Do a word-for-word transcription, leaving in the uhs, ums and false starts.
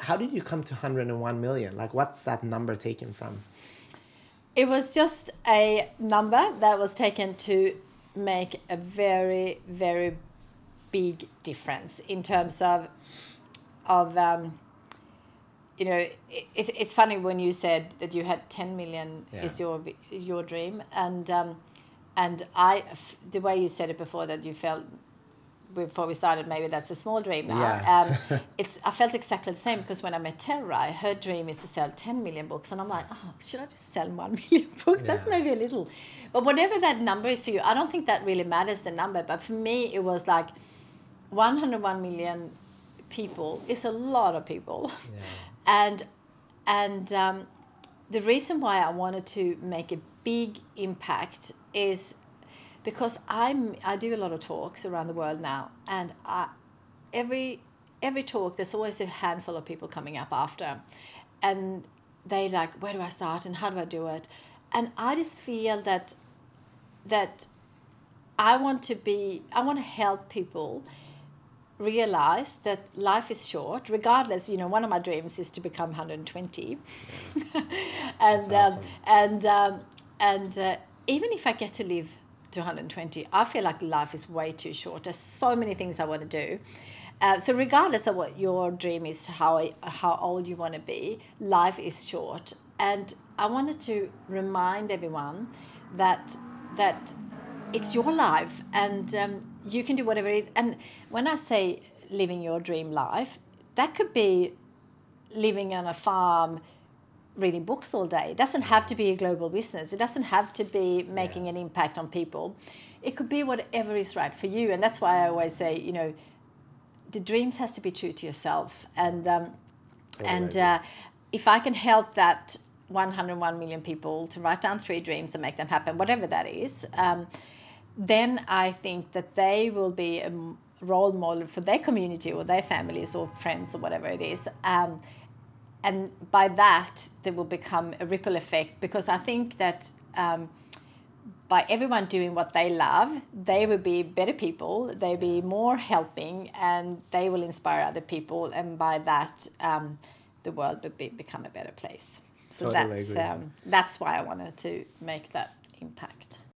how did you come to one hundred one million? Like, what's that number taken from? It was just a number that was taken to make a very, very big difference in terms of, of um, you know, it, it's funny when you said that you had ten million Yeah. is your your dream, and um, and I, the way you said it before, that you felt before we started, maybe that's a small dream now. Yeah. Um, it's I felt exactly the same, because when I met Tara, her dream is to sell ten million books, and I'm like, oh, should I just sell one million books? Yeah. That's maybe a little, but whatever that number is for you, I don't think that really matters, the number. But for me, it was like one hundred one million people is a lot of people. Yeah. and and um, the reason why I wanted to make a big impact is because I'm I do a lot of talks around the world now, and I, every every talk there's always a handful of people coming up after, and they like, where do I start and how do I do it? And I just feel that that I want to be I want to help people realize that life is short, regardless. You know, one of my dreams is to become one hundred twenty. and, awesome. um, and um, and uh, even if I get to live to one hundred twenty, I feel like life is way too short. There's so many things I want to do. Uh, so regardless of what your dream is, how how old you want to be, life is short. And I wanted to remind everyone that that it's your life, and um, you can do whatever it is. And when I say living your dream life, that could be living on a farm, reading books all day. It doesn't have to be a global business. It doesn't have to be making Yeah. an impact on people. It could be whatever is right for you. And that's why I always say, you know, the dreams has to be true to yourself. And um, Totally and agree. uh, if I can help that one hundred one million people to write down three dreams and make them happen, whatever that is, um, then I think that they will be a role model for their community or their families or friends or whatever it is. Um, and by that, there will become a ripple effect, because I think that um, by everyone doing what they love, they will be better people, they'll be more helping, and they will inspire other people. And by that, um, the world will be, become a better place. So Totally that's agree. um, that's why I wanted to make that impact.